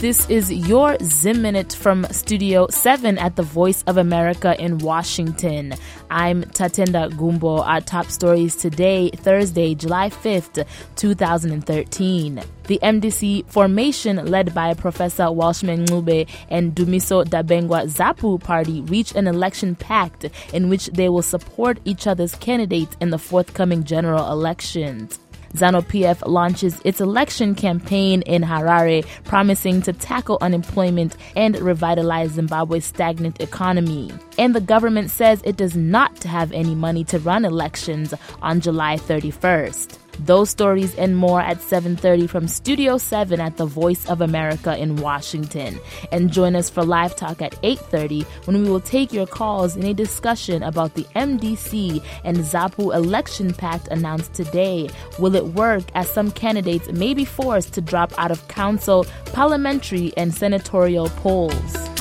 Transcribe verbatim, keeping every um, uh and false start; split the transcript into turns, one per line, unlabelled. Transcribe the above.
This is your Zim Minute from Studio seven at the Voice of America in Washington. I'm Tatenda Gumbo. Our top stories today, Thursday, July fifth, twenty thirteen. The M D C formation led by Professor Walshman Ncube and Dumiso Dabengwa Zapu party reached an election pact in which they will support each other's candidates in the forthcoming general elections. ZANU-P F launches its election campaign in Harare, promising to tackle unemployment and revitalize Zimbabwe's stagnant economy. And the government says it does not have any money to run elections on July thirty-first. Those stories and more at seven thirty from Studio seven at the Voice of America in Washington. And join us for live talk at eight thirty when we will take your calls in a discussion about the M D C and ZAPU election pact announced today. Will it work, as some candidates may be forced to drop out of council, parliamentary, and senatorial polls?